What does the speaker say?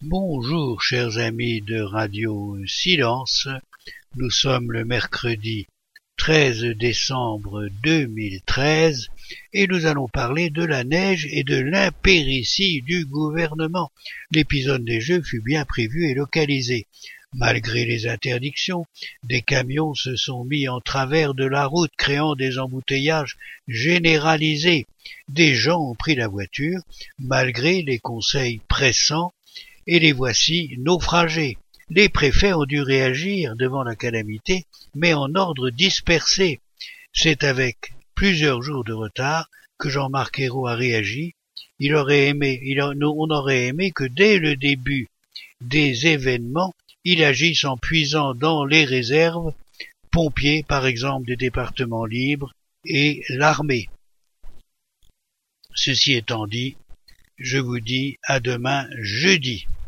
Bonjour chers amis de Radio Silence, nous sommes le mercredi 13 décembre 2013 et nous allons parler de la neige et de l'impéritie du gouvernement. L'épisode des Jeux fut bien prévu et localisé. Malgré les interdictions, des camions se sont mis en travers de la route, créant des embouteillages généralisés. Des gens ont pris la voiture, malgré les conseils pressants, et les voici naufragés. Les préfets ont dû réagir devant la calamité, mais en ordre dispersé. C'est avec plusieurs jours de retard que Jean-Marc Ayrault a réagi. On aurait aimé que dès le début des événements, il agisse en puisant dans les réserves, pompiers par exemple des départements libres et l'armée. Ceci étant dit, je vous dis à demain jeudi.